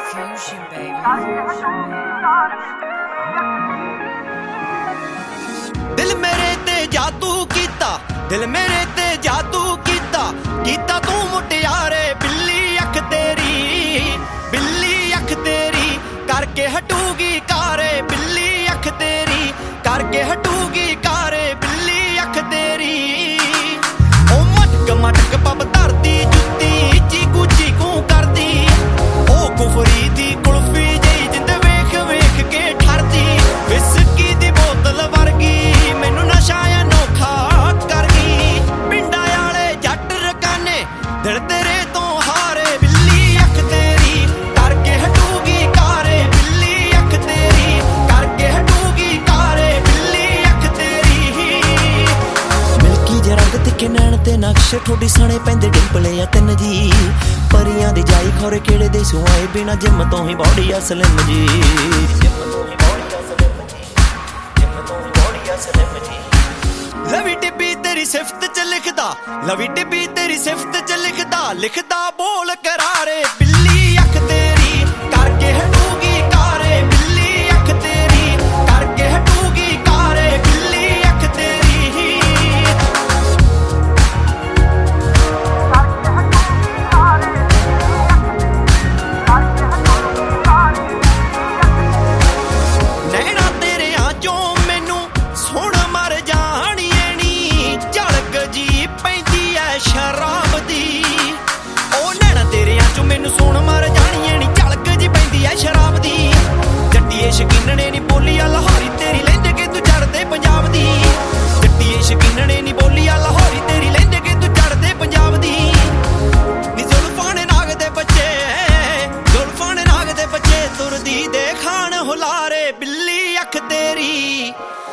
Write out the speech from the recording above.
Fusion, baby. दिल मेरे ते जादू कीता, दिल मेरे ते जादू कीता, कीता तू मुटियारे। बिल्ली अख तेरी करके हटूगी कारे। बिल्ली अख तेरी करके हटूगी कारे। बिल्ली अख तेरी ओ मटक मटक पब धरती जुत्ती चीकू चीकू करदी। ओ कुफरी दी कुल्फी जई जिंद वेख वेख के ठरदी। विस्की दी बोतल वर्गी मैनू नशा अनोखा कर गई। पिंडा आले जट रकाने दिल तेरे तो हारे। बिल्ली अख तेरी करके हटूगी कारे। बिल्ली अख तेरी करके हटूगी कारे। बिल्ली अख तेरी मिल्की जे रंग तिखे नैन ते नक्श ठोडी सणे पैंदे डिंपले आ तिन जी। परियां दी जाई खौरे केड़े दे सुआए बिना जिम तो ही बॉडी असलिम जी। लवी टिब्बी तेरी सिफत च लिखदा, लवी टिब्बी तेरी सिफत च लिखदा, लिखदा बोल करारे। बिल्ली अख तेरी करके हटूगी कारे। बिल्ली अख तेरी करके हटूगी कारे। बिल्ली अख तेरी नैना तेरे आजो मैनू सुन मर जाणिए नी। झलक जी पैंदी ऐ शराब दी। ओ नैना तेरे आजो मैनू सुन मर जाणिए नी। झलक जी पैंदी ऐ शराब दी। जट्टीए शकीनने नी बोलिया लाहौरी तेरी लैंदे के तू चढ़दे पंजाब दी। जट्टीए शकीनने नी बोलिया लाहौरी तेरी लैंदे के तू चढ़दे पंजाब दी। नी जुल्फां ने नाग दे बच्चे, जुल्फां ने नाग दे बच्चे तुरदी दे खान हुलारे। बिल्ली अख तेरी